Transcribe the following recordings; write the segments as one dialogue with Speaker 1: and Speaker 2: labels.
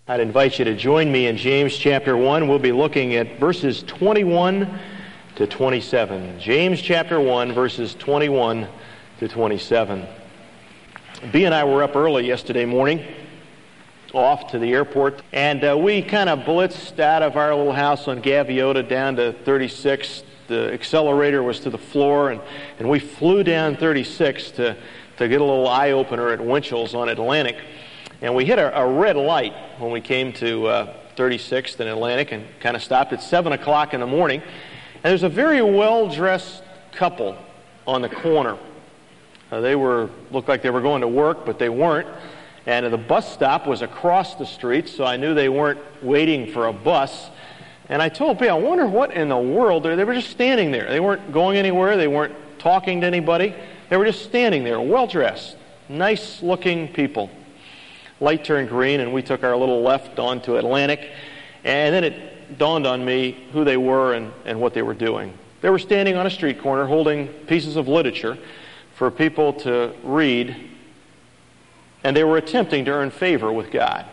Speaker 1: I'd invite you to join me in James chapter 1. We'll be looking at verses 21 to 27. James chapter 1, verses 21 to 27. Bea and I were up early yesterday morning, off to the airport, and we kind of blitzed out of our little house on Gaviota down to 36. The accelerator was to the floor, and we flew down 36 to get a little eye-opener at Winchell's on Atlantic. And we hit a red light when we came to 36th and Atlantic and kind of stopped at 7 o'clock in the morning. And there's a very well-dressed couple on the corner. They looked like they were going to work, but they weren't. And the bus stop was across the street, so I knew they weren't waiting for a bus. And I told Bea, I wonder what in the world. They were just standing there. They weren't going anywhere. They weren't talking to anybody. They were just standing there, well-dressed, nice-looking people. Light turned green, and we took our little left onto Atlantic. And then it dawned on me who they were and what they were doing. They were standing on a street corner holding pieces of literature for people to read, and they were attempting to earn favor with God.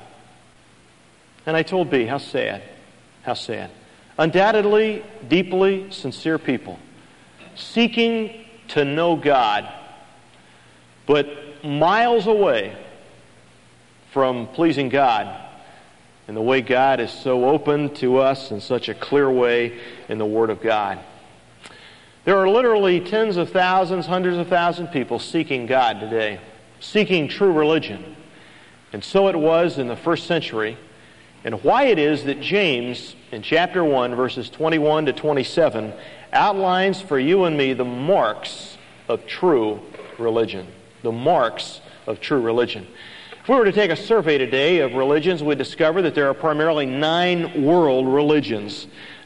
Speaker 1: And I told Bea, how sad, how sad. Undoubtedly, deeply sincere people, seeking to know God, but miles away from pleasing God and the way God is so open to us in such a clear way in the Word of God. There are literally tens of thousands, hundreds of thousands of people seeking God today, seeking true religion. And so it was in the first century, and why it is that James, in chapter 1, verses 21 to 27, outlines for you and me the marks of true religion. The marks of true religion. If we were to take a survey today of religions, we'd discover that there are primarily 9 world religions.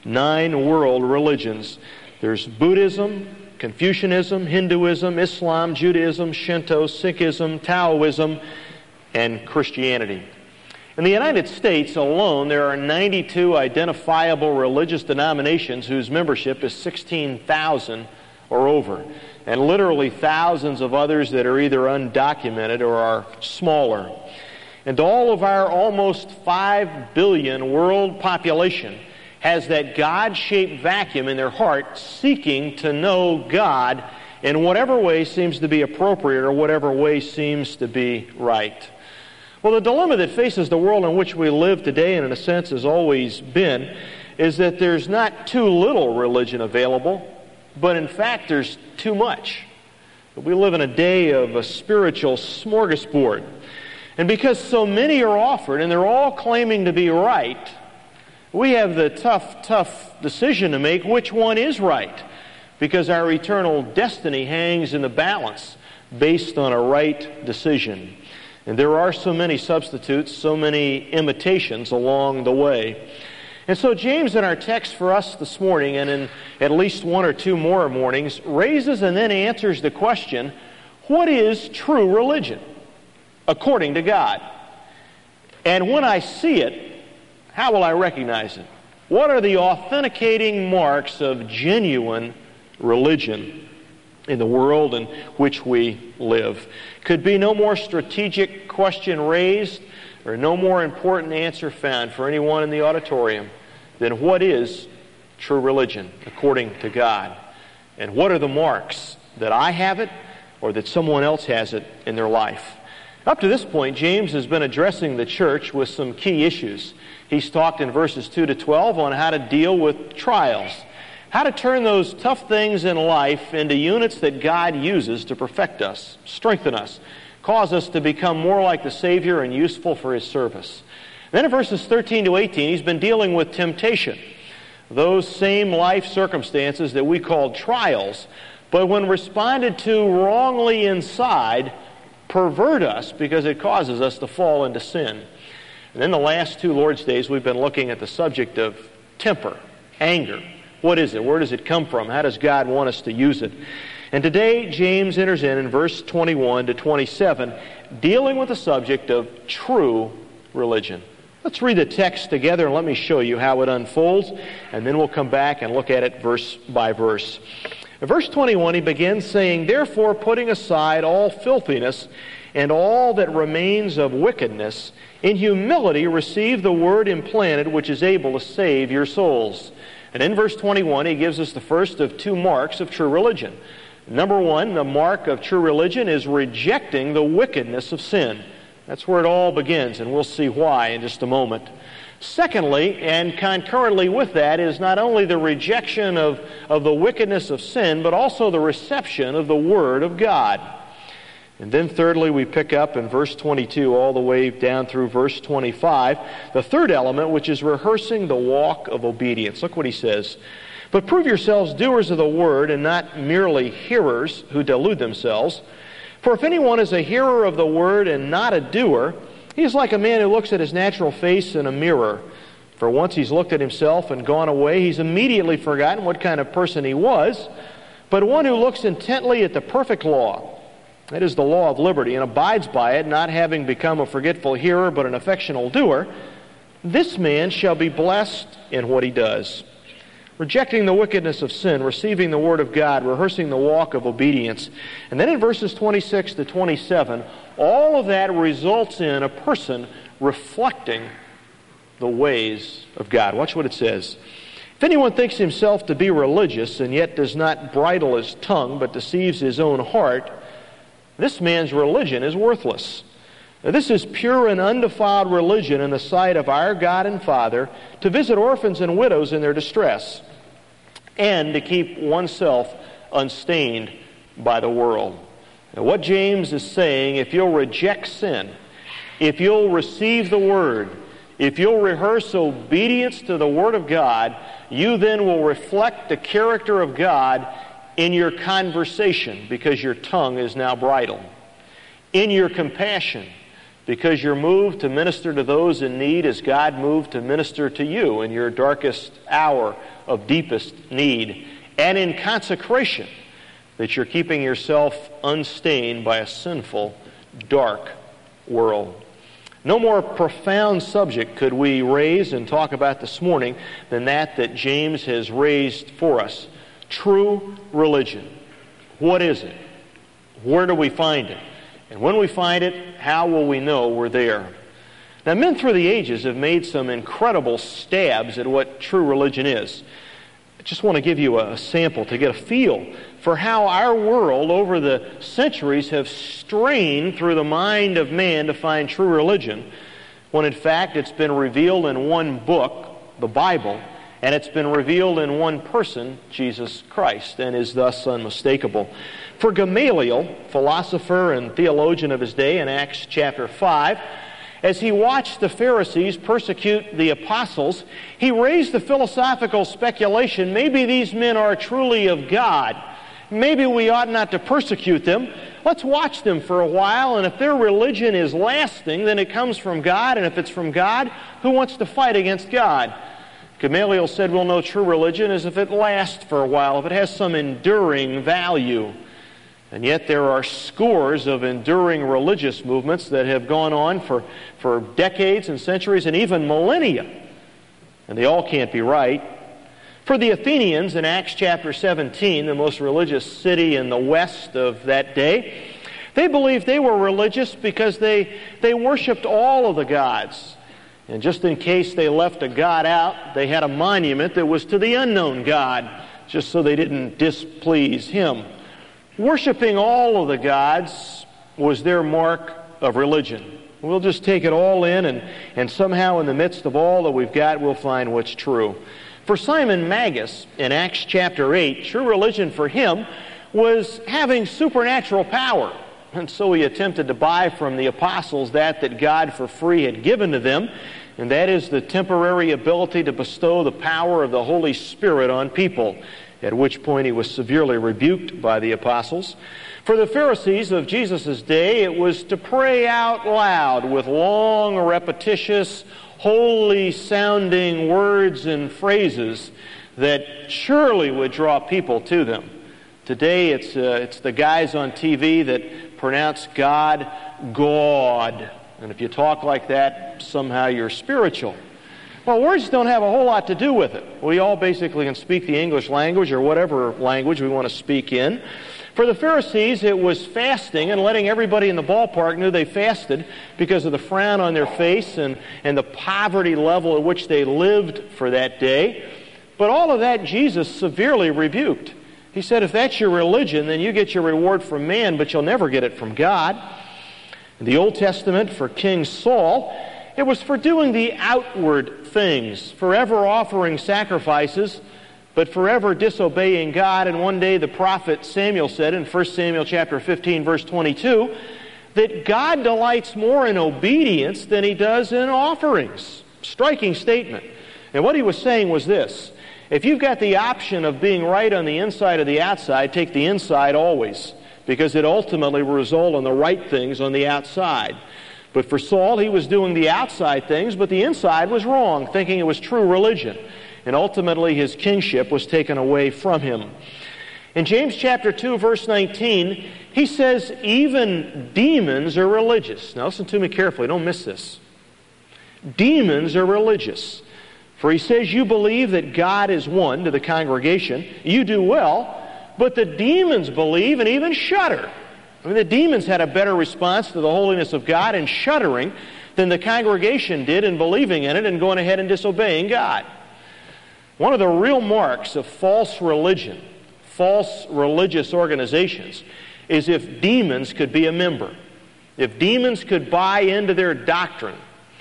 Speaker 1: 9 world religions. There's Buddhism, Confucianism, Hinduism, Islam, Judaism, Shinto, Sikhism, Taoism, and Christianity. In the United States alone, there are 92 identifiable religious denominations whose membership is 16,000 or over, and literally thousands of others that are either undocumented or are smaller. And all of our almost 5 billion world population has that God-shaped vacuum in their heart seeking to know God in whatever way seems to be appropriate or whatever way seems to be right. Well, the dilemma that faces the world in which we live today, and in a sense has always been, is that there's not too little religion available, but in fact there's too much. We live in a day of a spiritual smorgasbord. And because so many are offered and they're all claiming to be right, we have the tough decision to make which one is right, because our eternal destiny hangs in the balance based on a right decision. And there are so many substitutes, so many imitations along the way. And so James, in our text for us this morning, and in at least one or two more mornings, raises and then answers the question, what is true religion according to God? And when I see it, how will I recognize it? What are the authenticating marks of genuine religion in the world in which we live? Could be no more strategic question raised or no more important answer found for anyone in the auditorium than what is true religion according to God? And what are the marks that I have it or that someone else has it in their life? Up to this point, James has been addressing the church with some key issues. He's talked in verses 2 to 12 on how to deal with trials, how to turn those tough things in life into units that God uses to perfect us, strengthen us, cause us to become more like the Savior and useful for His service. Then in verses 13 to 18, he's been dealing with temptation, those same life circumstances that we call trials, but when responded to wrongly inside, pervert us because it causes us to fall into sin. And then the last 2 Lord's Days, we've been looking at the subject of temper, anger. What is it? Where does it come from? How does God want us to use it? And today, James enters in verse 21 to 27, dealing with the subject of true religion. Let's read the text together and let me show you how it unfolds, and then we'll come back and look at it verse by verse. In verse 21, he begins saying, "Therefore, putting aside all filthiness and all that remains of wickedness, in humility receive the word implanted which is able to save your souls. And in verse 21, he gives us the first of two marks of true religion. Number one, the mark of true religion is rejecting the wickedness of sin. That's where it all begins, and we'll see why in just a moment. Secondly, and concurrently with that, is not only the rejection of the wickedness of sin, but also the reception of the Word of God. And then thirdly, we pick up in verse 22 all the way down through verse 25, the third element, which is rehearsing the walk of obedience. Look what he says. But prove yourselves doers of the word, and not merely hearers who delude themselves. For if anyone is a hearer of the word and not a doer, he is like a man who looks at his natural face in a mirror. For once he's looked at himself and gone away, he's immediately forgotten what kind of person he was. But one who looks intently at the perfect law, that is the law of liberty, and abides by it, not having become a forgetful hearer, but an affectionate doer, this man shall be blessed in what he does. Rejecting the wickedness of sin, receiving the Word of God, rehearsing the walk of obedience. And then in verses 26 to 27, all of that results in a person reflecting the ways of God. Watch what it says. If anyone thinks himself to be religious, and yet does not bridle his tongue, but deceives his own heart, this man's religion is worthless. Now, this is pure and undefiled religion in the sight of our God and Father, to visit orphans and widows in their distress, and to keep oneself unstained by the world. Now, what James is saying, if you'll reject sin, if you'll receive the Word, if you'll rehearse obedience to the Word of God, you then will reflect the character of God in your conversation, because your tongue is now bridled. In your compassion, because you're moved to minister to those in need as God moved to minister to you in your darkest hour of deepest need. And in consecration, that you're keeping yourself unstained by a sinful, dark world. No more profound subject could we raise and talk about this morning than that James has raised for us. True religion. What is it? Where do we find it? And when we find it, how will we know we're there? Now, men through the ages have made some incredible stabs at what true religion is. I just want to give you a sample to get a feel for how our world over the centuries have strained through the mind of man to find true religion, when in fact it's been revealed in one book, the Bible, and it's been revealed in one person, Jesus Christ, and is thus unmistakable. For Gamaliel, philosopher and theologian of his day, in Acts chapter 5, as he watched the Pharisees persecute the apostles, he raised the philosophical speculation, maybe these men are truly of God. Maybe we ought not to persecute them. Let's watch them for a while, and if their religion is lasting, then it comes from God, and if it's from God, who wants to fight against God? Gamaliel said we'll know true religion is if it lasts for a while, if it has some enduring value. And yet there are scores of enduring religious movements that have gone on for decades and centuries and even millennia. And they all can't be right. For the Athenians in Acts chapter 17, the most religious city in the west of that day, they believed they were religious because they worshipped all of the gods. And just in case they left a god out, they had a monument that was to the unknown God, just so they didn't displease him. Worshipping all of the gods was their mark of religion. We'll just take it all in, and somehow in the midst of all that we've got, we'll find what's true. For Simon Magus, in Acts chapter 8, true religion for him was having supernatural power. And so he attempted to buy from the apostles that God for free had given to them, and that is the temporary ability to bestow the power of the Holy Spirit on people, at which point he was severely rebuked by the apostles. For the Pharisees of Jesus' day, it was to pray out loud with long, repetitious, holy-sounding words and phrases that surely would draw people to them. Today, it's the guys on TV that pronounce God, God. And if you talk like that, somehow you're spiritual. Well, words don't have a whole lot to do with it. We all basically can speak the English language or whatever language we want to speak in. For the Pharisees, it was fasting and letting everybody in the ballpark know they fasted because of the frown on their face and the poverty level at which they lived for that day. But all of that Jesus severely rebuked. He said, if that's your religion, then you get your reward from man, but you'll never get it from God. In the Old Testament, for King Saul, it was for doing the outward things, forever offering sacrifices, but forever disobeying God. And one day the prophet Samuel said in 1 Samuel chapter 15, verse 22, that God delights more in obedience than He does in offerings. Striking statement. And what he was saying was this: if you've got the option of being right on the inside or the outside, take the inside always, because it ultimately will result in the right things on the outside. But for Saul, he was doing the outside things, but the inside was wrong, thinking it was true religion. And ultimately his kingship was taken away from him. In James chapter 2, verse 19, he says, even demons are religious. Now listen to me carefully, don't miss this. Demons are religious. For he says, you believe that God is one, to the congregation. You do well, but the demons believe and even shudder. I mean, the demons had a better response to the holiness of God in shuddering than the congregation did in believing in it and going ahead and disobeying God. One of the real marks of false religion, false religious organizations, is if demons could be a member. If demons could buy into their doctrine,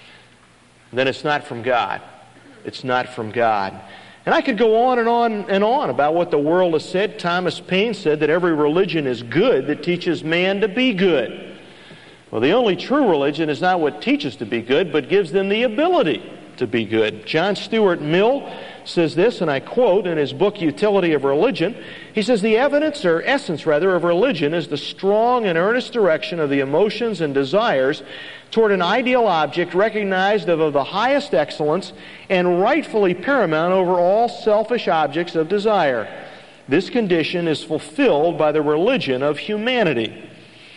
Speaker 1: then it's not from God. It's not from God. And I could go on and on and on about what the world has said. Thomas Paine said that every religion is good that teaches man to be good. Well, the only true religion is not what teaches to be good, but gives them the ability to be good. John Stuart Mill says this, and I quote in his book, Utility of Religion. He says, the evidence, or essence rather, of religion is the strong and earnest direction of the emotions and desires toward an ideal object recognized of the highest excellence and rightfully paramount over all selfish objects of desire. This condition is fulfilled by the religion of humanity.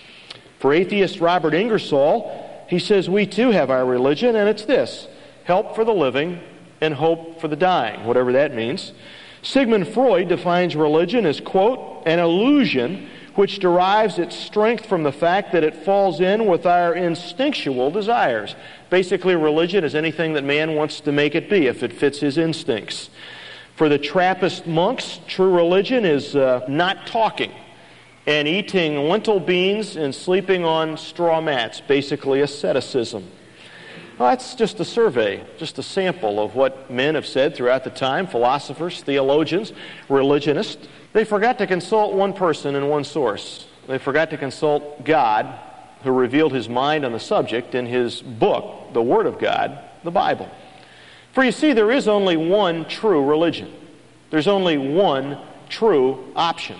Speaker 1: For atheist Robert Ingersoll, he says, we too have our religion, and it's this: help for the living and hope for the dying, whatever that means. Sigmund Freud defines religion as, quote, an illusion which derives its strength from the fact that it falls in with our instinctual desires. Basically, religion is anything that man wants to make it be if it fits his instincts. For the Trappist monks, true religion is not talking and eating lentil beans and sleeping on straw mats, basically asceticism. Well, that's just a survey, just a sample of what men have said throughout the time, philosophers, theologians, religionists. They forgot to consult one person and one source. They forgot to consult God, who revealed His mind on the subject in His book, the Word of God, the Bible. For you see, there is only one true religion. There's only one true option.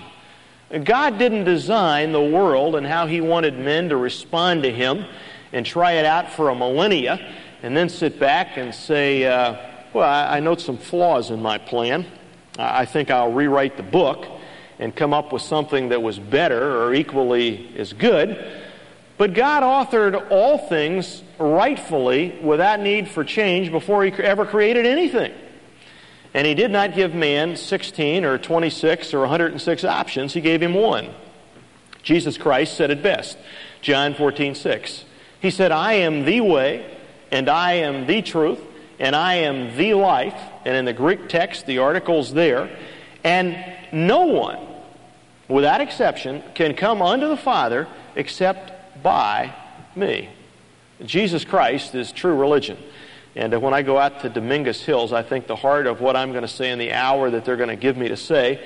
Speaker 1: God didn't design the world and how He wanted men to respond to Him and try it out for a millennia and then sit back and say, well, I note some flaws in my plan. I think I'll rewrite the book and come up with something that was better or equally as good. But God authored all things rightfully without need for change before He ever created anything. And He did not give man 16 or 26 or 106 options. He gave him one. Jesus Christ said it best. John 14:6. He said, I am the way, and I am the truth, and I am the life. And in the Greek text, the article's there. And no one, without exception, can come unto the Father except by me. Jesus Christ is true religion. And when I go out to Dominguez Hills, I think the heart of what I'm going to say in the hour that they're going to give me to say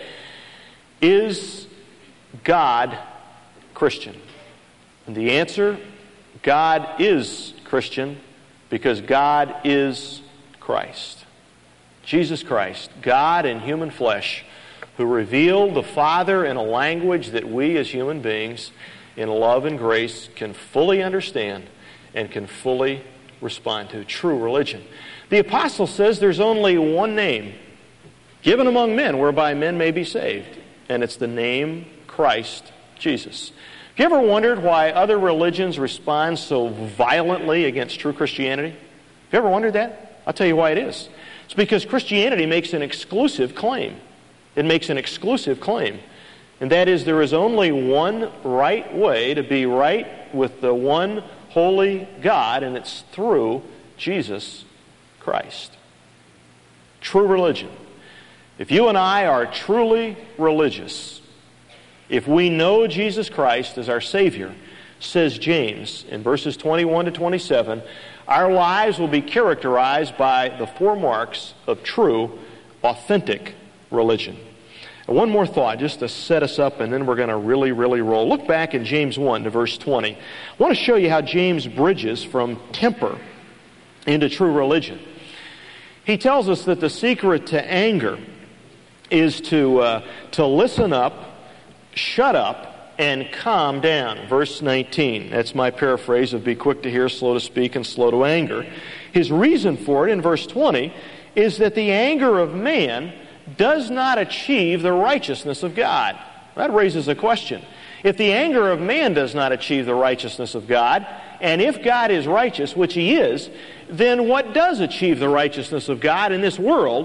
Speaker 1: is God Christian? And the answer, God is Christian because God is Christ. Jesus Christ, God in human flesh, who revealed the Father in a language that we as human beings in love and grace can fully understand and can fully respond to. True religion. The apostle says there's only one name given among men whereby men may be saved, and it's the name Christ Jesus. Have you ever wondered why other religions respond so violently against true Christianity? Have you ever wondered that? I'll tell you why it is. It's because Christianity makes an exclusive claim. It makes an exclusive claim. And that is, there is only one right way to be right with the one holy God, and it's through Jesus Christ. True religion. If you and I are truly religious, if we know Jesus Christ as our Savior, says James in verses 21 to 27, our lives will be characterized by the four marks of true, authentic religion. And one more thought, just to set us up, and then we're going to really roll. Look back in James 1 to verse 20. I want to show you how James bridges from temper into true religion. He tells us that the secret to anger is to listen up, shut up, and calm down. Verse 19. That's my paraphrase of be quick to hear, slow to speak, and slow to anger. His reason for it in verse 20 is that the anger of man does not achieve the righteousness of God. That raises a question. If the anger of man does not achieve the righteousness of God, and if God is righteous, which He is, then what does achieve the righteousness of God in this world?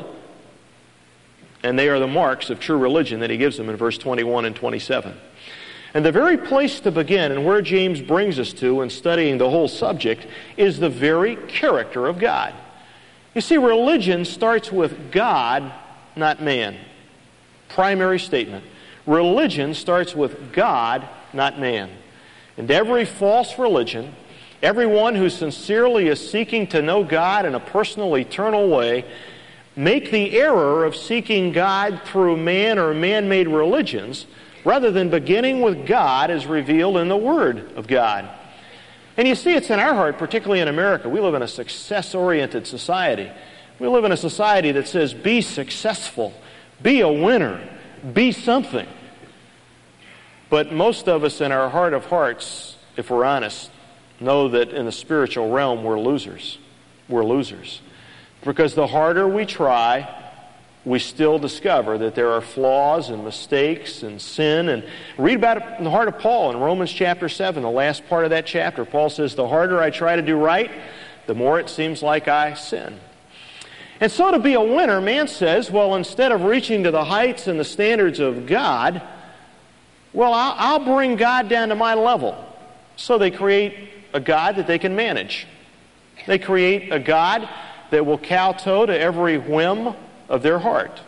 Speaker 1: And they are the marks of true religion that he gives them in verse 21 and 27. And the very place to begin, and where James brings us to in studying the whole subject, is the very character of God. You see, religion starts with God, not man. Primary statement. Religion starts with God, not man. And every false religion, everyone who sincerely is seeking to know God in a personal, eternal way, make the error of seeking God through man or man-made religions, rather than beginning with God as revealed in the Word of God. And you see, it's in our heart, particularly in America. We live in a success-oriented society. We live in a society that says, be successful, be a winner, be something. But most of us in our heart of hearts, if we're honest, know that in the spiritual realm we're losers. We're losers. Because the harder we try, we still discover that there are flaws and mistakes and sin. And read about it in the heart of Paul in Romans chapter 7, the last part of that chapter. Paul says, the harder I try to do right, the more it seems like I sin. And so to be a winner, man says, well, instead of reaching to the heights and the standards of God, well, I'll bring God down to my level. So they create a God that they can manage. They create a God that will kowtow to every whim of their heart.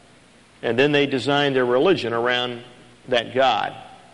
Speaker 1: And then they design their religion around that God.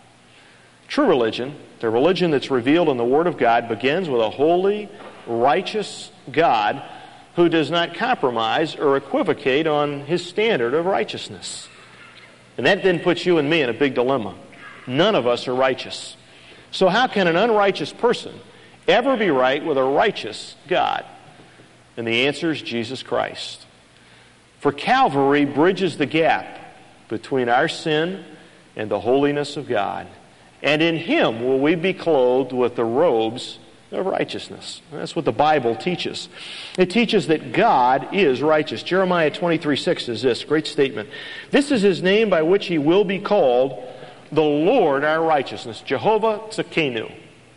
Speaker 1: True religion, the religion that's revealed in the Word of God, begins with a holy, righteous God who does not compromise or equivocate on His standard of righteousness. And that then puts you and me in a big dilemma. None of us are righteous. So how can an unrighteous person ever be right with a righteous God? And the answer is Jesus Christ. For Calvary bridges the gap between our sin and the holiness of God. And in Him will we be clothed with the robes of righteousness. And that's what the Bible teaches. It teaches that God is righteous. Jeremiah 23:6 says this, great statement. This is His name by which He will be called the Lord our righteousness. Jehovah Tzidkenu.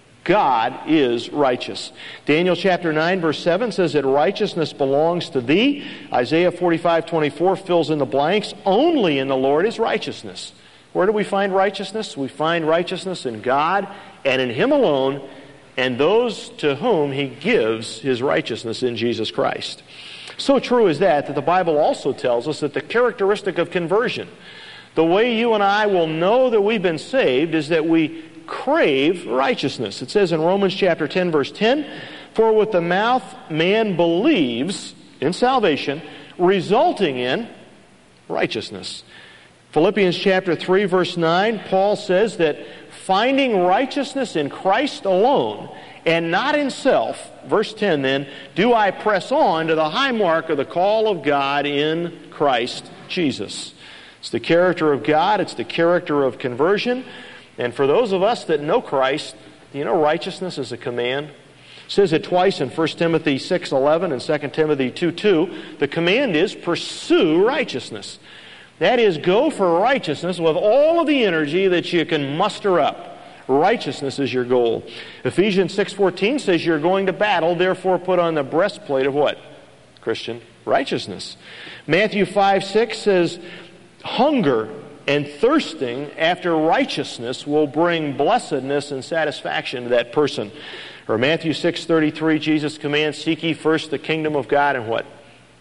Speaker 1: God is righteous. Daniel chapter 9 verse 7 says that righteousness belongs to thee. Isaiah 45:24 fills in the blanks. Only in the Lord is righteousness. Where do we find righteousness? We find righteousness in God and in Him alone, and those to whom He gives His righteousness in Jesus Christ. So true is that the Bible also tells us that the characteristic of conversion, the way you and I will know that we've been saved, is that we crave righteousness. It says in Romans chapter 10 verse 10, for with the mouth man believes in salvation, resulting in righteousness. Philippians chapter 3 verse 9, Paul says that finding righteousness in Christ alone and not in self, verse 10 then, do I press on to the high mark of the call of God in Christ Jesus. It's the character of God, it's the character of conversion. And for those of us that know Christ, you know righteousness is a command. It says it twice in 1 Timothy 6:11 and 2 Timothy 2:2. The command is pursue righteousness. That is, go for righteousness with all of the energy that you can muster up. Righteousness is your goal. Ephesians 6:14 says you're going to battle, therefore put on the breastplate of what? Christian righteousness. Matthew 5:6 says hunger and thirsting after righteousness will bring blessedness and satisfaction to that person. Or Matthew 6:33, Jesus commands, seek ye first the kingdom of God and what?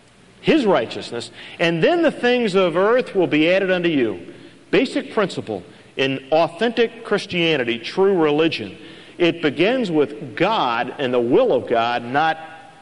Speaker 1: His righteousness. And then the things of earth will be added unto you. Basic principle in authentic Christianity, true religion. It begins with God and the will of God, not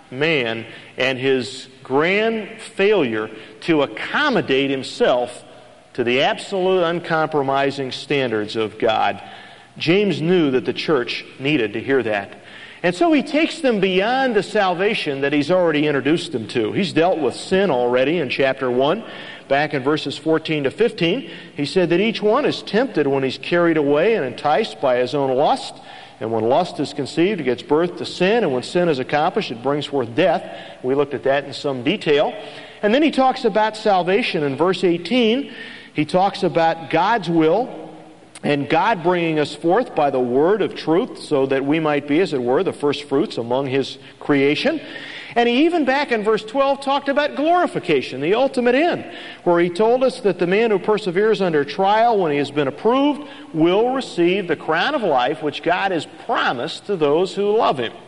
Speaker 1: man and his grand failure to accommodate himself to the absolute uncompromising standards of God. James knew that the church needed to hear that. And so he takes them beyond the salvation that he's already introduced them to. He's dealt with sin already in chapter 1. Back in verses 14 to 15, he said that each one is tempted when he's carried away and enticed by his own lust. And when lust is conceived, it gives birth to sin. And when sin is accomplished, it brings forth death. We looked at that in some detail. And then he talks about salvation in verse 18. He talks about God's will and God bringing us forth by the word of truth so that we might be, as it were, the first fruits among his creation. And he even back in verse 12 talked about glorification, the ultimate end, where he told us that the man who perseveres under trial when he has been approved will receive the crown of life which God has promised to those who love him.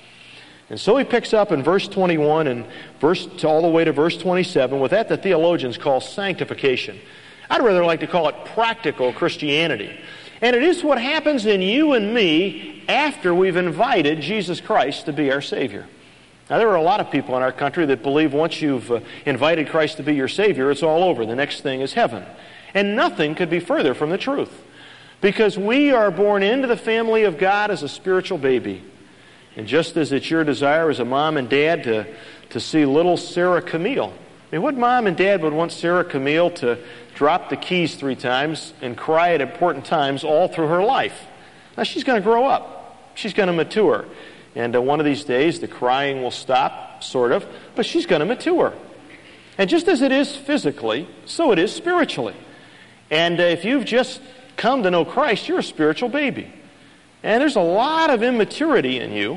Speaker 1: And so he picks up in verse 21 and all the way to verse 27 with that the theologians call sanctification. I'd rather like to call it practical Christianity. And it is what happens in you and me after we've invited Jesus Christ to be our Savior. Now, there are a lot of people in our country that believe once you've invited Christ to be your Savior, it's all over. The next thing is heaven. And nothing could be further from the truth. Because we are born into the family of God as a spiritual baby. And just as it's your desire as a mom and dad to see little Sarah Camille. I mean, what mom and dad would want Sarah Camille to drop the keys 3 times and cry at important times all through her life? Now, she's going to grow up. She's going to mature. And one of these days, the crying will stop, sort of, but she's going to mature. And just as it is physically, so it is spiritually. And if you've just come to know Christ, you're a spiritual baby. And there's a lot of immaturity in you,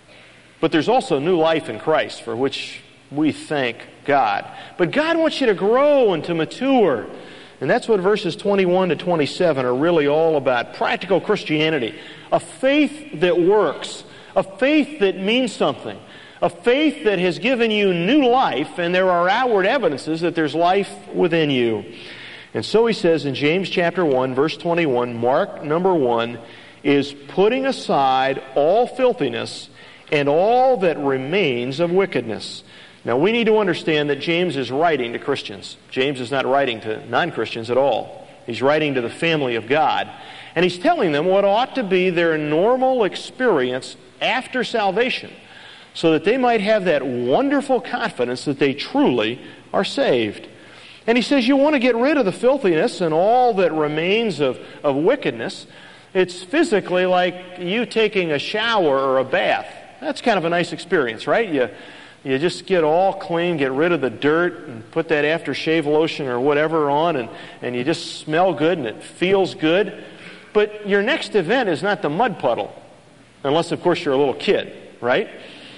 Speaker 1: but there's also new life in Christ, for which we thank God. But God wants you to grow and to mature. And that's what verses 21 to 27 are really all about. Practical Christianity. A faith that works. A faith that means something. A faith that has given you new life, and there are outward evidences that there's life within you. And so he says in James chapter 1, verse 21, mark number 1 is putting aside all filthiness and all that remains of wickedness. Now, we need to understand that James is writing to Christians. James is not writing to non-Christians at all. He's writing to the family of God. And he's telling them what ought to be their normal experience after salvation, so that they might have that wonderful confidence that they truly are saved. And he says you want to get rid of the filthiness and all that remains of wickedness. It's physically like you taking a shower or a bath. That's kind of a nice experience, right? You just get all clean, get rid of the dirt, and put that aftershave lotion or whatever on, and you just smell good and it feels good. But your next event is not the mud puddle, unless, of course, you're a little kid, right?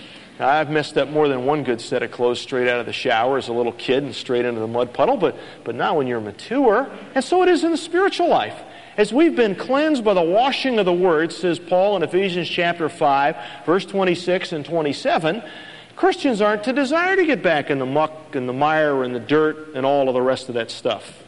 Speaker 1: I've messed up more than one good set of clothes straight out of the shower as a little kid and straight into the mud puddle, but not when you're mature. And so it is in the spiritual life. As we've been cleansed by the washing of the Word, says Paul in Ephesians chapter 5, verse 26 and 27, Christians aren't to desire to get back in the muck and the mire and the dirt and all of the rest of that stuff.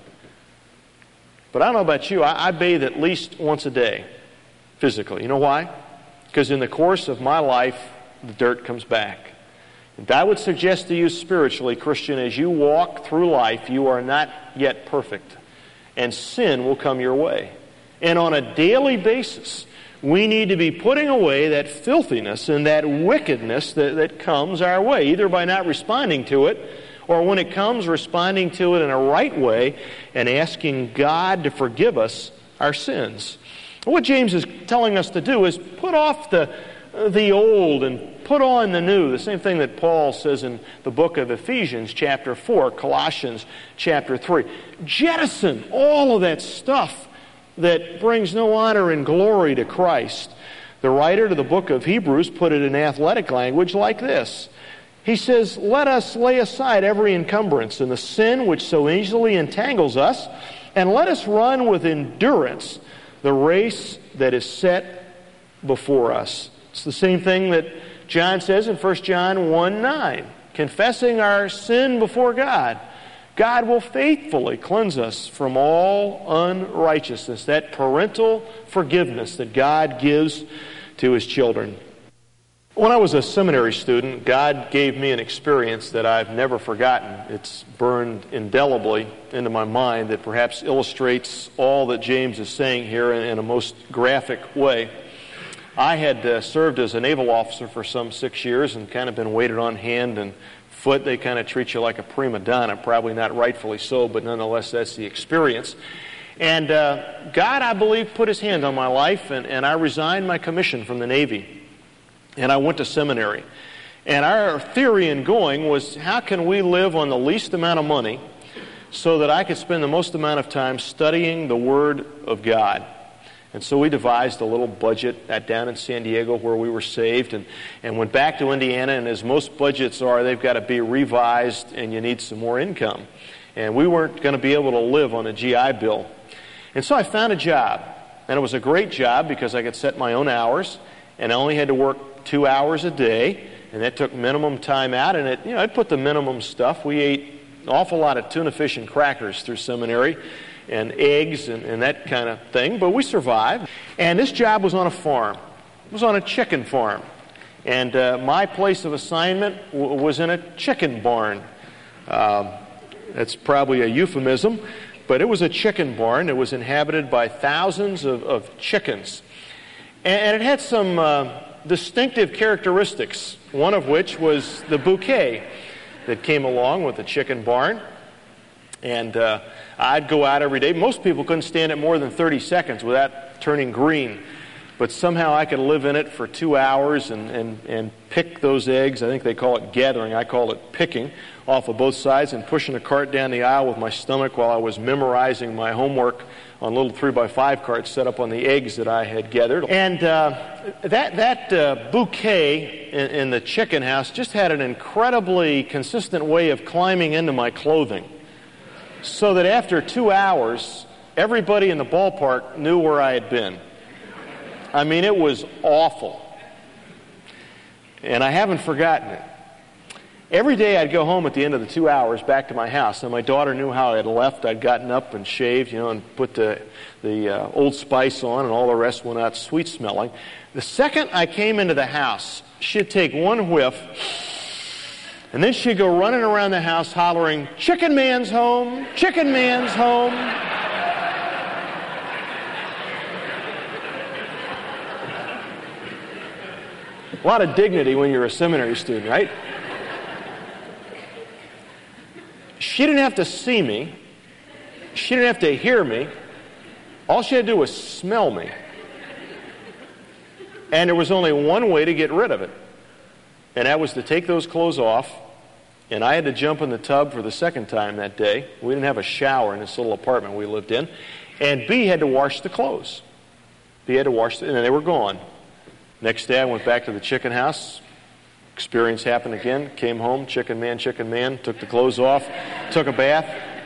Speaker 1: But I don't know about you, I bathe at least once a day, physically. You know why? Because in the course of my life, the dirt comes back. And I would suggest to you spiritually, Christian, as you walk through life, you are not yet perfect. And sin will come your way. And on a daily basis, we need to be putting away that filthiness and that wickedness that comes our way, either by not responding to it, or when it comes, responding to it in a right way and asking God to forgive us our sins. What James is telling us to do is put off the old and put on the new. The same thing that Paul says in the book of Ephesians chapter 4, Colossians chapter 3. Jettison all of that stuff that brings no honor and glory to Christ. The writer to the book of Hebrews put it in athletic language like this. He says, let us lay aside every encumbrance and the sin which so easily entangles us, And let us run with endurance the race that is set before us. It's the same thing that John says in 1 John 1:9. Confessing our sin before God, God will faithfully cleanse us from all unrighteousness. That parental forgiveness that God gives to His children. When I was a seminary student, God gave me an experience that I've never forgotten. It's burned indelibly into my mind that perhaps illustrates all that James is saying here in a most graphic way. I had served as a naval officer for some 6 years and kind of been waited on hand and foot. They kind of treat you like a prima donna, probably not rightfully so, but nonetheless that's the experience. And God, I believe, put His hand on my life, and I resigned my commission from the Navy. And I went to seminary. And our theory in going was, how can we live on the least amount of money so that I could spend the most amount of time studying the Word of God? And so we devised a little budget down in San Diego where we were saved and went back to Indiana. And as most budgets are, they've got to be revised and you need some more income. And we weren't going to be able to live on a GI Bill. And so I found a job. And it was a great job because I could set my own hours. And I only had to work 2 hours a day. And that took minimum time out. And I'd put the minimum stuff. We ate an awful lot of tuna fish and crackers through seminary, and eggs and that kind of thing, but we survived. And this job was on a farm. It was on a chicken farm. And my place of assignment was in a chicken barn. That's probably a euphemism, but it was a chicken barn. It was inhabited by thousands of chickens. And it had some distinctive characteristics, one of which was the bouquet that came along with the chicken barn. And I'd go out every day. Most people couldn't stand it more than 30 seconds without turning green. But somehow I could live in it for 2 hours and pick those eggs. I think they call it gathering. I call it picking off of both sides and pushing a cart down the aisle with my stomach while I was memorizing my homework on little 3x5 carts set up on the eggs that I had gathered. And that bouquet in the chicken house just had an incredibly consistent way of climbing into my clothing. So that after 2 hours, everybody in the ballpark knew where I had been. I mean, it was awful. And I haven't forgotten it. Every day I'd go home at the end of the 2 hours back to my house, and my daughter knew how I had left. I'd gotten up and shaved, and put the Old Spice on, and all the rest went out sweet smelling. The second I came into the house, she'd take one whiff, and then she'd go running around the house hollering, "Chicken Man's home! Chicken Man's home!" A lot of dignity when you're a seminary student, right? She didn't have to see me. She didn't have to hear me. All she had to do was smell me. And there was only one way to get rid of it. And that was to take those clothes off. And I had to jump in the tub for the second time that day. We didn't have a shower in this little apartment we lived in. And B had to wash the clothes. B had to wash them, and they were gone. Next day I went back to the chicken house. Experience happened again. Came home, chicken man, took the clothes off, took a bath.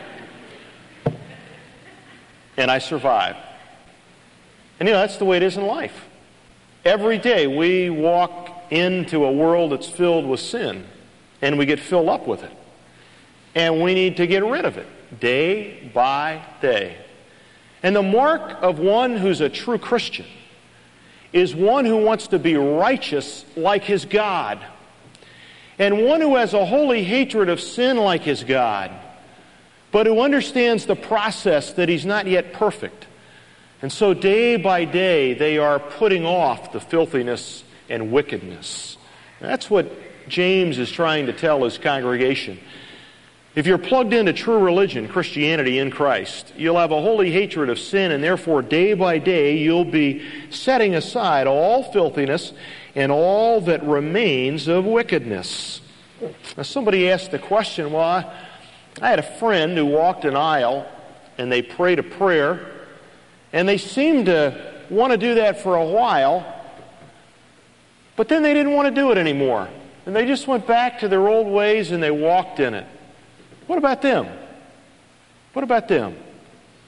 Speaker 1: And I survived. And that's the way it is in life. Every day we walk into a world that's filled with sin, and we get filled up with it. And we need to get rid of it day by day. And the mark of one who's a true Christian is one who wants to be righteous like his God, and one who has a holy hatred of sin like his God, but who understands the process that he's not yet perfect. And so day by day they are putting off the filthiness and wickedness. That's what James is trying to tell his congregation. If you're plugged into true religion, Christianity in Christ, you'll have a holy hatred of sin, and therefore day by day you'll be setting aside all filthiness and all that remains of wickedness. Now somebody asked the question, well, I had a friend who walked an aisle and they prayed a prayer, and they seemed to want to do that for a while, but then they didn't want to do it anymore. And they just went back to their old ways and they walked in it. What about them? What about them?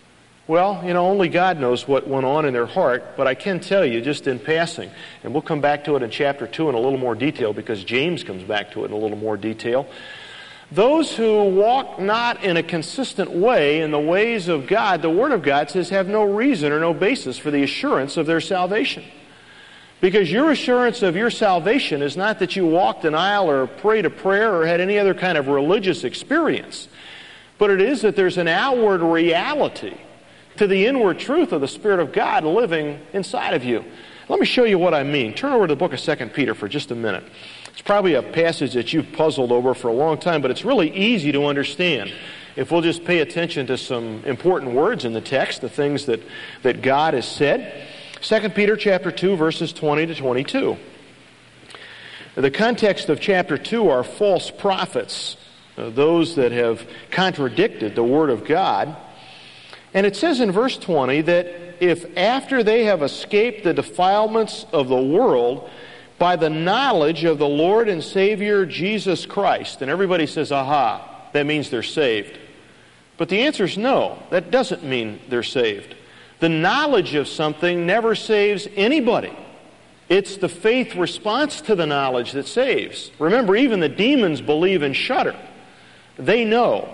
Speaker 1: Well, only God knows what went on in their heart, but I can tell you just in passing, and we'll come back to it in chapter 2 in a little more detail because James comes back to it in a little more detail. Those who walk not in a consistent way in the ways of God, the Word of God says, have no reason or no basis for the assurance of their salvation. Because your assurance of your salvation is not that you walked an aisle or prayed a prayer or had any other kind of religious experience, but it is that there's an outward reality to the inward truth of the Spirit of God living inside of you. Let me show you what I mean. Turn over to the book of 2 Peter for just a minute. It's probably a passage that you've puzzled over for a long time, but it's really easy to understand if we'll just pay attention to some important words in the text, the things that God has said. 2 Peter chapter 2, verses 20 to 22. The context of chapter 2 are false prophets, those that have contradicted the Word of God. And it says in verse 20 that if after they have escaped the defilements of the world by the knowledge of the Lord and Savior Jesus Christ, and everybody says, aha, that means they're saved. But the answer is no, that doesn't mean they're saved. The knowledge of something never saves anybody. It's the faith response to the knowledge that saves. Remember, even the demons believe and shudder. They know.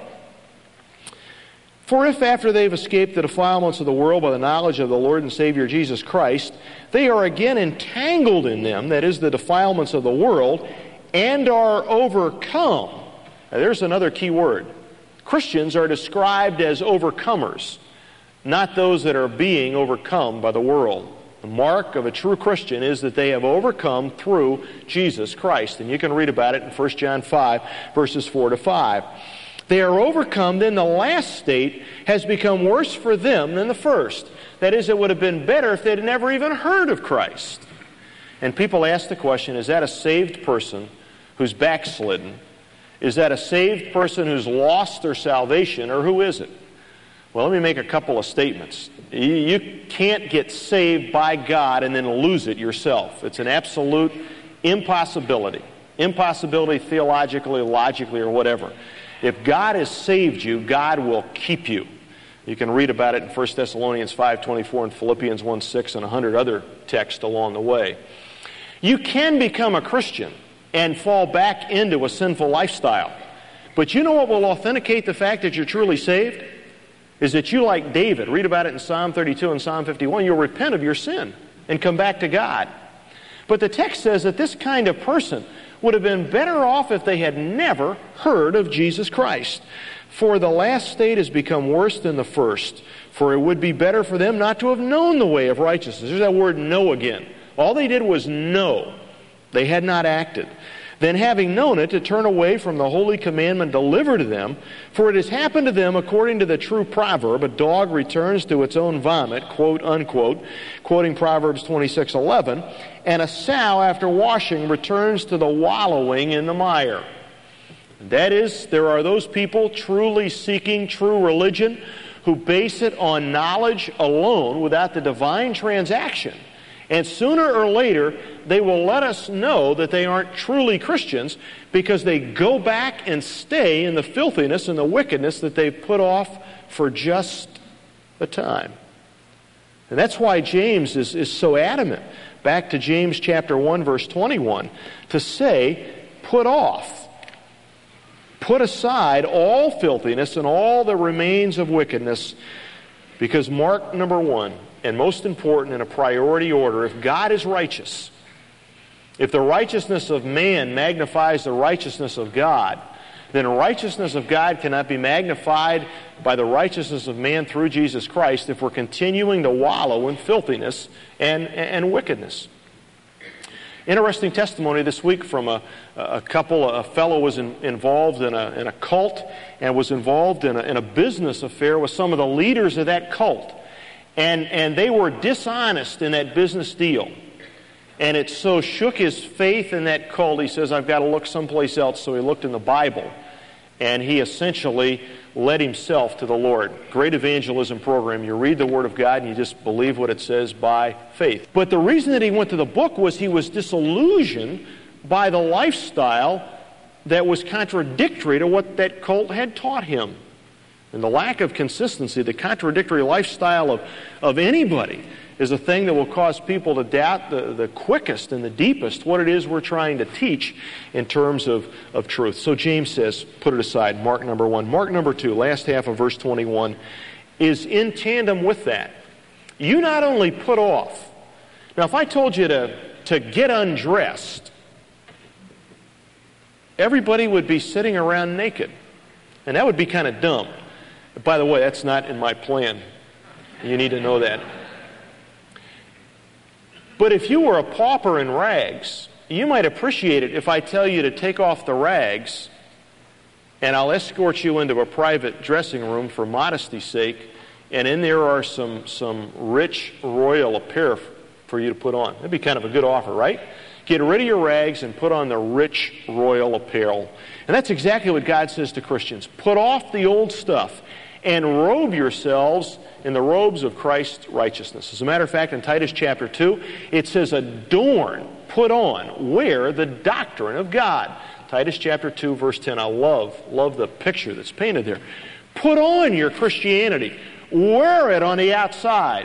Speaker 1: For if after they've escaped the defilements of the world by the knowledge of the Lord and Savior Jesus Christ, they are again entangled in them, that is, the defilements of the world, and are overcome. Now, there's another key word. Christians are described as overcomers, not those that are being overcome by the world. The mark of a true Christian is that they have overcome through Jesus Christ. And you can read about it in 1 John 5, verses 4 to 5. They are overcome, then the last state has become worse for them than the first. That is, it would have been better if they'd never even heard of Christ. And people ask the question, is that a saved person who's backslidden? Is that a saved person who's lost their salvation, or who is it? Well, let me make a couple of statements. You can't get saved by God and then lose it yourself. It's an absolute impossibility. Impossibility theologically, logically, or whatever. If God has saved you, God will keep you. You can read about it in 1 Thessalonians 5:24 and Philippians 1:6 and 100 other texts along the way. You can become a Christian and fall back into a sinful lifestyle. But you know what will authenticate the fact that you're truly saved? Is that you, like David, read about it in Psalm 32 and Psalm 51, you'll repent of your sin and come back to God. But the text says that this kind of person would have been better off if they had never heard of Jesus Christ. For the last state has become worse than the first. For it would be better for them not to have known the way of righteousness. There's that word know again. All they did was know. They had not acted. Then having known it, to turn away from the holy commandment delivered to them. For it has happened to them according to the true proverb, a dog returns to its own vomit, quote unquote, quoting Proverbs 26:11, and a sow after washing returns to the wallowing in the mire. That is, there are those people truly seeking true religion who base it on knowledge alone without the divine transaction. And sooner or later, they will let us know that they aren't truly Christians because they go back and stay in the filthiness and the wickedness that they've put off for just a time. And that's why James is so adamant, back to James chapter 1, verse 21, to say, put off, put aside all filthiness and all the remains of wickedness, because mark number 1, and most important in a priority order, if God is righteous, if the righteousness of man magnifies the righteousness of God, then righteousness of God cannot be magnified by the righteousness of man through Jesus Christ if we're continuing to wallow in filthiness and wickedness. Interesting testimony this week from a couple. A fellow was involved in a cult and was involved in a business affair with some of the leaders of that cult. And they were dishonest in that business deal. And it so shook his faith in that cult, he says, I've got to look someplace else. So he looked in the Bible. And he essentially led himself to the Lord. Great evangelism program. You read the Word of God and you just believe what it says by faith. But the reason that he went to the book was he was disillusioned by the lifestyle that was contradictory to what that cult had taught him. And the lack of consistency, the contradictory lifestyle of anybody is a thing that will cause people to doubt the quickest and the deepest what it is we're trying to teach in terms of truth. So James says, put it aside, mark number 1. Mark number 2, last half of verse 21, is in tandem with that. You not only put off. Now, if I told you to get undressed, everybody would be sitting around naked. And that would be kind of dumb. By the way, that's not in my plan. You need to know that. But if you were a pauper in rags, you might appreciate it if I tell you to take off the rags and I'll escort you into a private dressing room for modesty's sake, and in there are some rich royal apparel for you to put on. That'd be kind of a good offer, right? Get rid of your rags and put on the rich royal apparel. And that's exactly what God says to Christians. Put off the old stuff and robe yourselves in the robes of Christ's righteousness. As a matter of fact, in Titus chapter 2, it says adorn, put on, wear the doctrine of God. Titus chapter 2, verse 10. I love the picture that's painted there. Put on your Christianity. Wear it on the outside.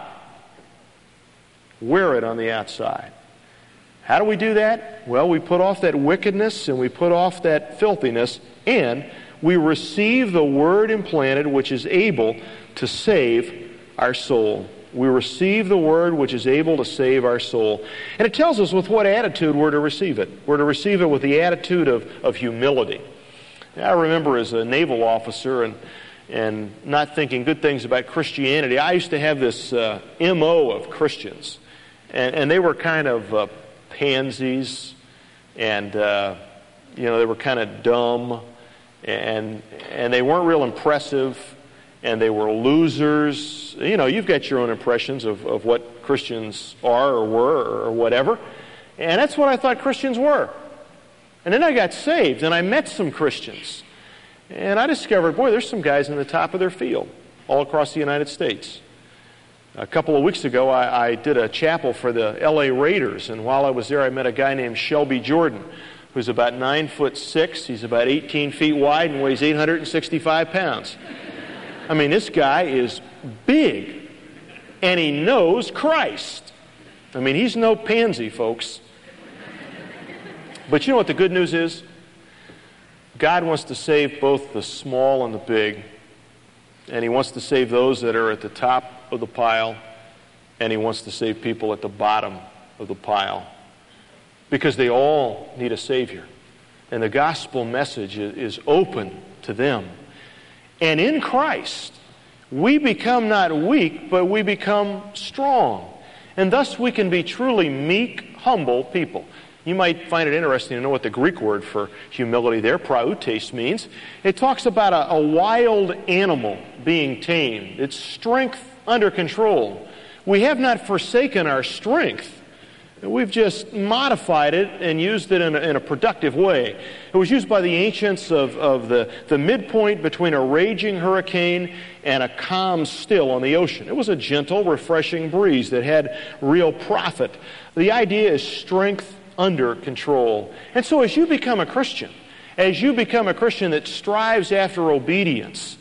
Speaker 1: Wear it on the outside. How do we do that? Well, we put off that wickedness and we put off that filthiness, and we receive the word implanted which is able to save our soul. We receive the word which is able to save our soul. And it tells us with what attitude we're to receive it. We're to receive it with the attitude of humility. I remember as a naval officer and not thinking good things about Christianity, I used to have this MO of Christians. And they were kind of pansies, and they were kind of dumb, and they weren't real impressive, and they were losers. You've got your own impressions of what Christians are or were or whatever, and that's what I thought Christians were. And then I got saved, and I met some Christians, and I discovered, boy, there's some guys in the top of their field all across the United States. A couple of weeks ago, I did a chapel for the L.A. Raiders, and while I was there, I met a guy named Shelby Jordan, who's about 9'6". He's about 18 feet wide and weighs 865 pounds. I mean, this guy is big, and he knows Christ. I mean, he's no pansy, folks. But you know what the good news is? God wants to save both the small and the big, and He wants to save those that are at the top of the pile, and He wants to save people at the bottom of the pile, because they all need a Savior. And the gospel message is open to them. And in Christ, we become not weak, but we become strong. And thus we can be truly meek, humble people. You might find it interesting to know what the Greek word for humility there, prautes, means. It talks about a wild animal being tamed. It's strength under control. We have not forsaken our strength. We've just modified it and used it in a productive way. It was used by the ancients of the midpoint between a raging hurricane and a calm still on the ocean. It was a gentle, refreshing breeze that had real profit. The idea is strength under control. And so as you become a Christian that strives after obedience,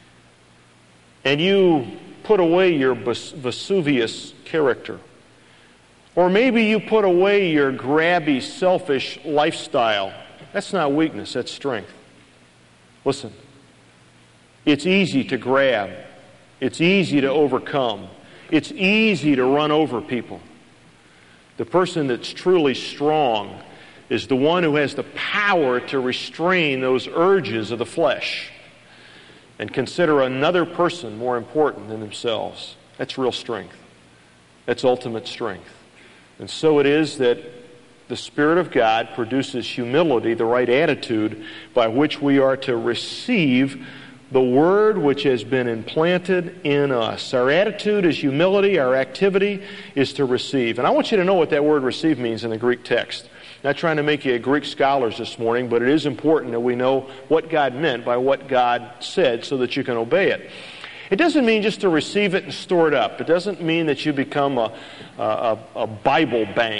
Speaker 1: and you put away your Vesuvius character, or maybe you put away your grabby, selfish lifestyle, that's not weakness, that's strength. Listen, it's easy to grab. It's easy to overcome. It's easy to run over people. The person that's truly strong is the one who has the power to restrain those urges of the flesh and consider another person more important than themselves. That's real strength. That's ultimate strength. And so it is that the Spirit of God produces humility, the right attitude by which we are to receive the Word which has been implanted in us. Our attitude is humility. Our activity is to receive. And I want you to know what that word receive means in the Greek text. Not trying to make you Greek scholars this morning, but it is important that we know what God meant by what God said so that you can obey it. It doesn't mean just to receive it and store it up. It doesn't mean that you become a Bible bank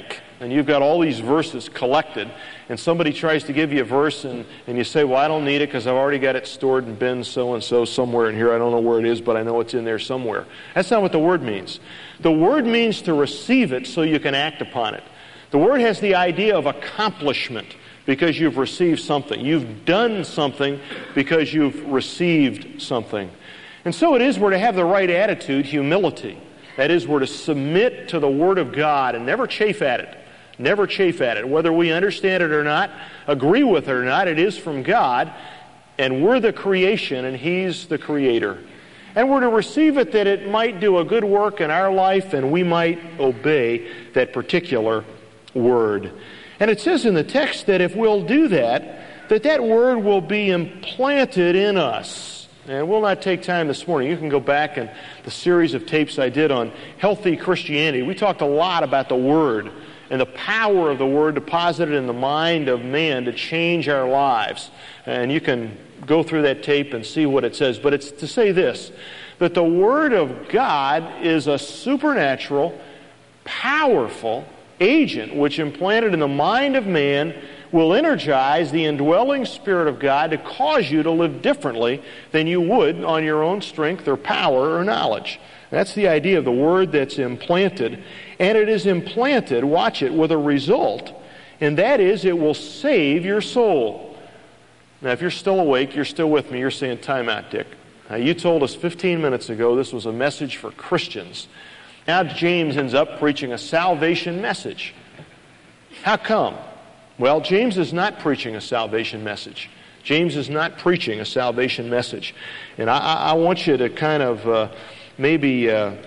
Speaker 1: and you've got all these verses collected, and somebody tries to give you a verse, and you say, well, I don't need it because I've already got it stored in bin so-and-so somewhere in here. I don't know where it is, but I know it's in there somewhere. That's not what the Word means. The Word means to receive it so you can act upon it. The Word has the idea of accomplishment because you've received something. You've done something because you've received something. And so it is we're to have the right attitude, humility. That is, we're to submit to the Word of God and never chafe at it. Never chafe at it. Whether we understand it or not, agree with it or not, it is from God, and we're the creation, and He's the Creator. And we're to receive it that it might do a good work in our life, and we might obey that particular Word. And it says in the text that if we'll do that, that Word will be implanted in us. And we'll not take time this morning. You can go back in the series of tapes I did on healthy Christianity. We talked a lot about the Word and the power of the Word deposited in the mind of man to change our lives. And you can go through that tape and see what it says. But it's to say this, that the Word of God is a supernatural, powerful agent which implanted in the mind of man will energize the indwelling Spirit of God to cause you to live differently than you would on your own strength or power or knowledge. That's the idea of the Word that's implanted. And it is implanted, watch it, with a result, and that is it will save your soul. Now, if you're still awake, you're still with me, you're saying, time out, Dick. Now, you told us 15 minutes ago this was a message for Christians. Now James ends up preaching a salvation message. How come? Well, James is not preaching a salvation message. James is not preaching a salvation message. And I want you to kind of maybe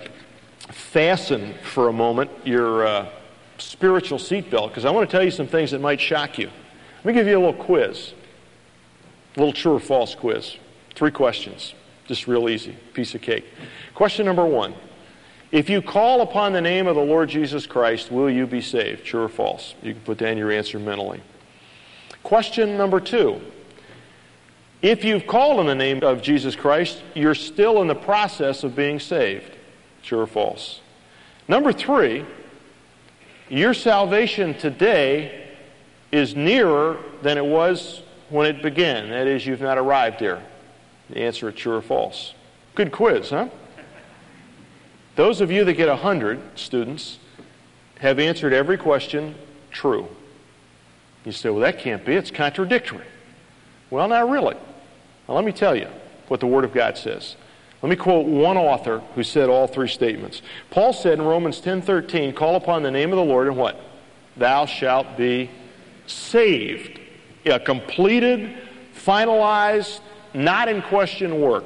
Speaker 1: fasten for a moment your spiritual seatbelt, because I want to tell you some things that might shock you. Let me give you a little quiz. A little true or false quiz. 3 questions. Just real easy. Piece of cake. Question number 1. If you call upon the name of the Lord Jesus Christ, will you be saved? True or false? You can put down your answer mentally. Question number 2. If you've called on the name of Jesus Christ, you're still in the process of being saved. True or false? Number 3, your salvation today is nearer than it was when it began. That is, you've not arrived there. The answer is true or false. Good quiz, huh? Those of you that get 100 students have answered every question true. You say, well, that can't be. It's contradictory. Well, not really. Now, let me tell you what the Word of God says. Let me quote one author who said all 3 statements. Paul said in Romans 10:13, call upon the name of the Lord and what? Thou shalt be saved. A completed, finalized, not in question work.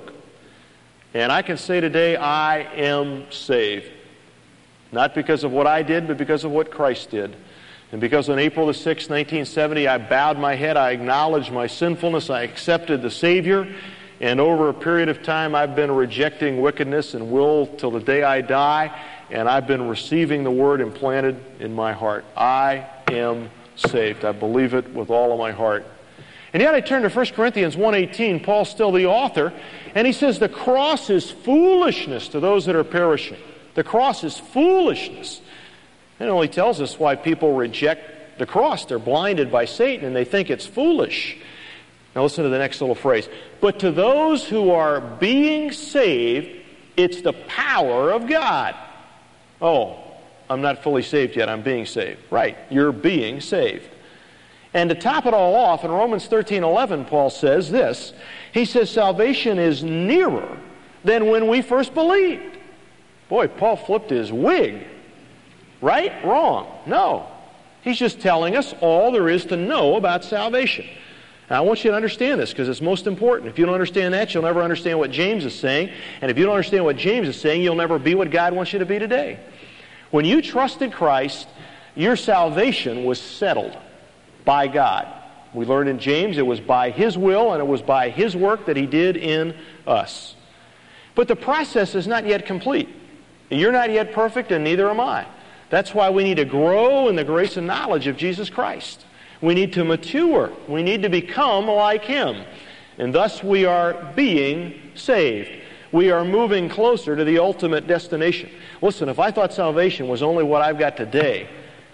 Speaker 1: And I can say today, I am saved. Not because of what I did, but because of what Christ did. And because on April the 6th, 1970, I bowed my head, I acknowledged my sinfulness, I accepted the Savior, and over a period of time I've been rejecting wickedness and will till the day I die, and I've been receiving the Word implanted in my heart. I am saved. I believe it with all of my heart. And yet I turn to 1 Corinthians 1:18, Paul's still the author, and he says the cross is foolishness to those that are perishing. The cross is foolishness. It only tells us why people reject the cross. They're blinded by Satan and they think it's foolish. Now listen to the next little phrase. But to those who are being saved, it's the power of God. Oh, I'm not fully saved yet. I'm being saved. Right. You're being saved. And to top it all off, in Romans 13:11, Paul says this. He says salvation is nearer than when we first believed. Boy, Paul flipped his wig. Right? Wrong. No. He's just telling us all there is to know about salvation. Now, I want you to understand this because it's most important. If you don't understand that, you'll never understand what James is saying. And if you don't understand what James is saying, you'll never be what God wants you to be today. When you trusted Christ, your salvation was settled by God. We learned in James it was by His will and it was by His work that He did in us. But the process is not yet complete. You're not yet perfect and neither am I. That's why we need to grow in the grace and knowledge of Jesus Christ. We need to mature. We need to become like Him. And thus we are being saved. We are moving closer to the ultimate destination. Listen, if I thought salvation was only what I've got today,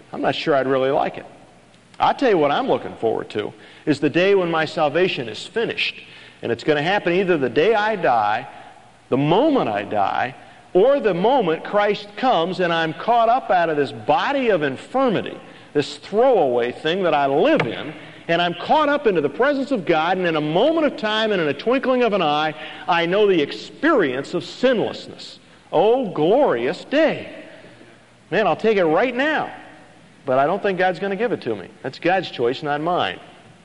Speaker 1: I'm not sure I'd really like it. I'll tell you what I'm looking forward to is the day when my salvation is finished. And it's going to happen either the day I die, the moment I die, or the moment Christ comes and I'm caught up out of this body of infirmity, this throwaway thing that I live in, and I'm caught up into the presence of God, and in a moment of time and in a twinkling of an eye, I know the experience of sinlessness. Oh, glorious day. Man, I'll take it right now. But I don't think God's going to give it to me. That's God's choice, not mine.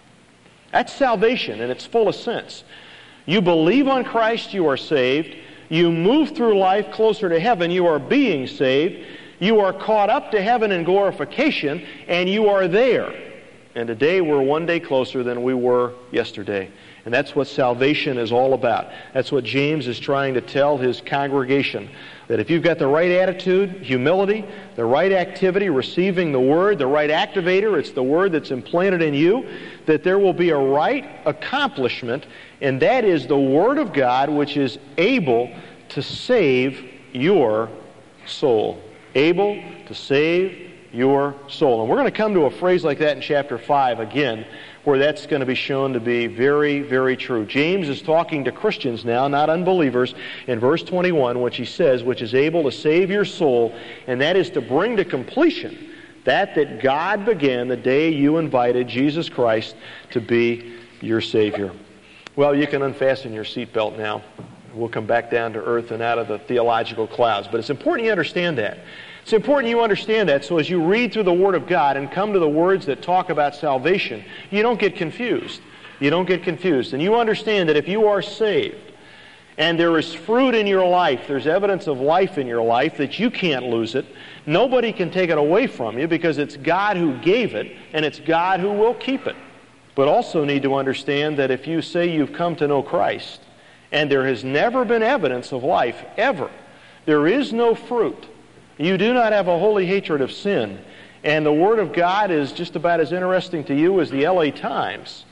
Speaker 1: That's salvation in its fullest sense. You believe on Christ, you are saved. You move through life closer to heaven, you are being saved. You are caught up to heaven in glorification, and you are there. And today we're one day closer than we were yesterday. And that's what salvation is all about. That's what James is trying to tell his congregation. That if you've got the right attitude, humility, the right activity, receiving the Word, the right activator, it's the Word that's implanted in you, that there will be a right accomplishment, and that is the Word of God, which is able to save your soul. Able to save your soul. And we're going to come to a phrase like that in chapter 5 again, where that's going to be shown to be very, very true. James is talking to Christians now, not unbelievers, in verse 21, which he says, which is able to save your soul, and that is to bring to completion that God began the day you invited Jesus Christ to be your Savior. Well, you can unfasten your seatbelt now. We'll come back down to earth and out of the theological clouds. But it's important you understand that. It's important you understand that so as you read through the Word of God and come to the words that talk about salvation, you don't get confused. You don't get confused. And you understand that if you are saved and there is fruit in your life, there's evidence of life in your life, that you can't lose it. Nobody can take it away from you because it's God who gave it and it's God who will keep it. But also need to understand that if you say you've come to know Christ and there has never been evidence of life, ever, there is no fruit, you do not have a holy hatred of sin, and the Word of God is just about as interesting to you as the LA Times,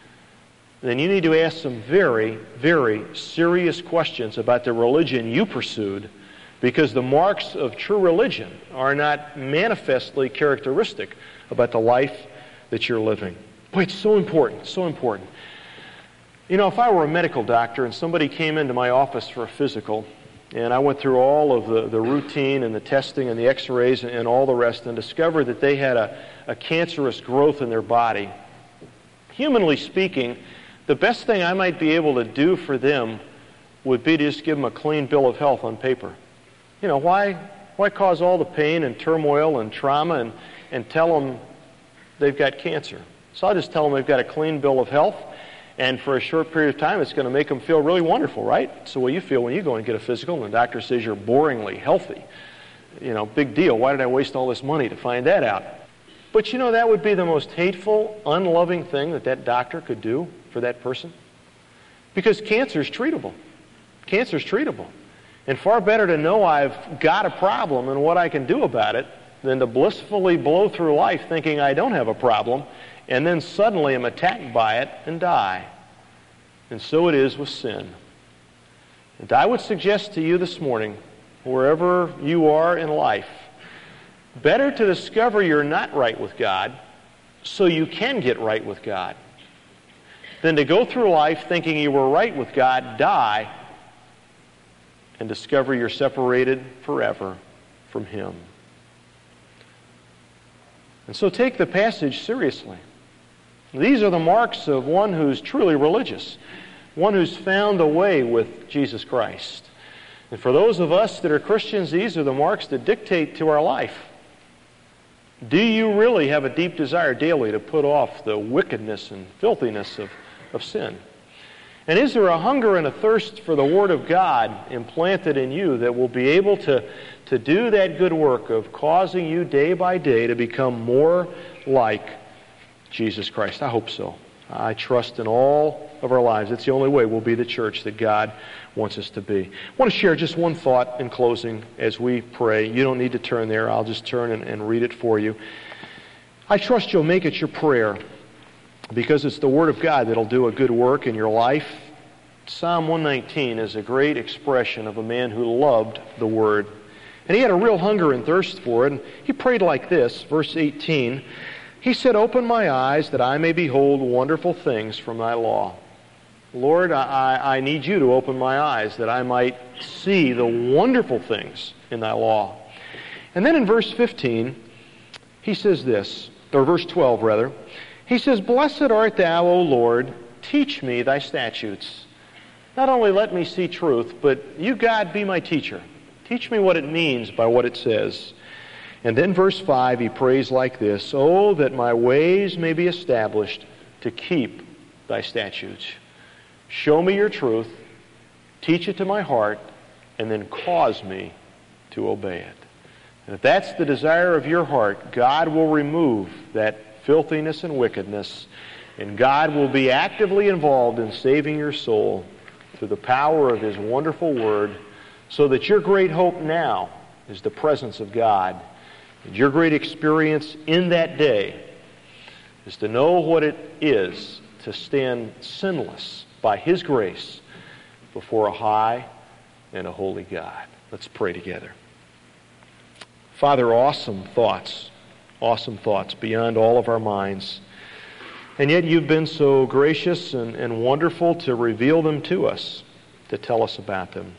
Speaker 1: then you need to ask some very, very serious questions about the religion you pursued, because the marks of true religion are not manifestly characteristic about the life that you're living. Boy, it's so important, so important. You know, if I were a medical doctor and somebody came into my office for a physical, and I went through all of the routine and the testing and the x-rays and all the rest and discovered that they had a cancerous growth in their body, humanly speaking, the best thing I might be able to do for them would be to just give them a clean bill of health on paper. You know, why cause all the pain and turmoil and trauma and tell them they've got cancer? So I'll just tell them they've got a clean bill of health, and for a short period of time, it's going to make them feel really wonderful, right? It's the way you feel when you go and get a physical, and the doctor says you're boringly healthy. You know, big deal. Why did I waste all this money to find that out? But you know, that would be the most hateful, unloving thing that doctor could do for that person. Because cancer is treatable. Cancer is treatable. And far better to know I've got a problem and what I can do about it than to blissfully blow through life thinking I don't have a problem and then suddenly am attacked by it and die. And so it is with sin. And I would suggest to you this morning, wherever you are in life, better to discover you're not right with God so you can get right with God than to go through life thinking you were right with God, die, and discover you're separated forever from Him. And so take the passage seriously. These are the marks of one who's truly religious, one who's found a way with Jesus Christ. And for those of us that are Christians, these are the marks that dictate to our life. Do you really have a deep desire daily to put off the wickedness and filthiness of sin? And is there a hunger and a thirst for the Word of God implanted in you that will be able to do that good work of causing you day by day to become more like Jesus Christ? I hope so. I trust in all of our lives. It's the only way we'll be the church that God wants us to be. I want to share just one thought in closing as we pray. You don't need to turn there. I'll just turn and read it for you. I trust you'll make it your prayer because it's the Word of God that'll do a good work in your life. Psalm 119 is a great expression of a man who loved the Word. And he had a real hunger and thirst for it. And he prayed like this, verse 18. He said, "Open my eyes that I may behold wonderful things from thy law." Lord, I need you to open my eyes that I might see the wonderful things in thy law. And then in verse 15, he says this, or verse 12 rather. He says, "Blessed art thou, O Lord, teach me thy statutes." Not only let me see truth, but you, God, be my teacher. Teach me what it means by what it says. And then verse 5, he prays like this, "Oh, that my ways may be established to keep thy statutes. Show me your truth, teach it to my heart, and then cause me to obey it." And if that's the desire of your heart, God will remove that filthiness and wickedness, and God will be actively involved in saving your soul through the power of His wonderful Word, so that your great hope now is the presence of God. And your great experience in that day is to know what it is to stand sinless by His grace before a high and a holy God. Let's pray together. Father, awesome thoughts beyond all of our minds. And yet you've been so gracious and wonderful to reveal them to us, to tell us about them.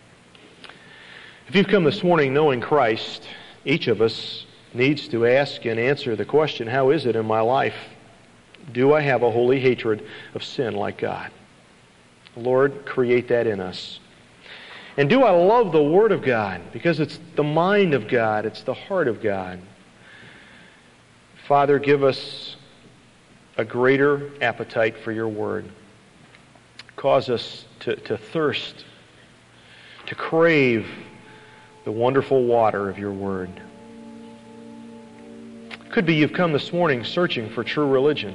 Speaker 1: If you've come this morning knowing Christ, each of us needs to ask and answer the question, how is it in my life? Do I have a holy hatred of sin like God? Lord, create that in us. And do I love the Word of God? Because it's the mind of God, it's the heart of God. Father, give us a greater appetite for your Word. Cause us to thirst, to crave the wonderful water of your Word. Could be you've come this morning searching for true religion.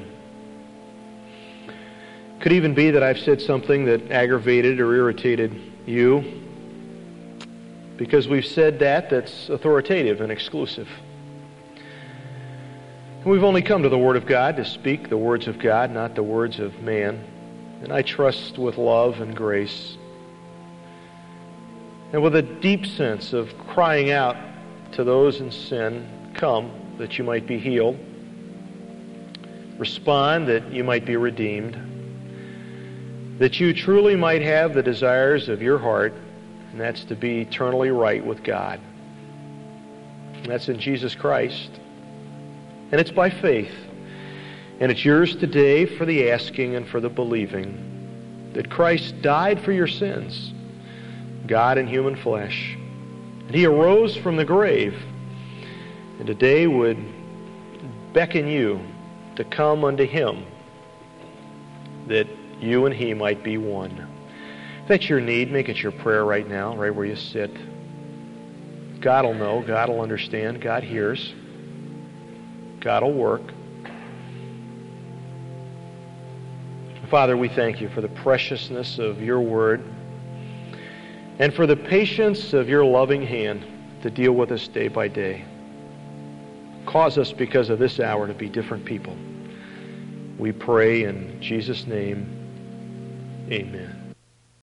Speaker 1: Could even be that I've said something that aggravated or irritated you, because we've said that's authoritative and exclusive. And we've only come to the Word of God to speak the words of God, not the words of man. And I trust with love and grace, and with a deep sense of crying out to those in sin, come that you might be healed. Respond that you might be redeemed. That you truly might have the desires of your heart, and that's to be eternally right with God. And that's in Jesus Christ. And it's by faith. And it's yours today for the asking and for the believing, that Christ died for your sins, God in human flesh. And He arose from the grave, and today would beckon you to come unto Him, that you and He might be one. If that's your need, make it your prayer right now, right where you sit. God will know, God will understand, God hears, God will work. Father, we thank you for the preciousness of your Word and for the patience of your loving hand to deal with us day by day. Cause us, because of this hour, to be different people. We pray in Jesus' name, amen.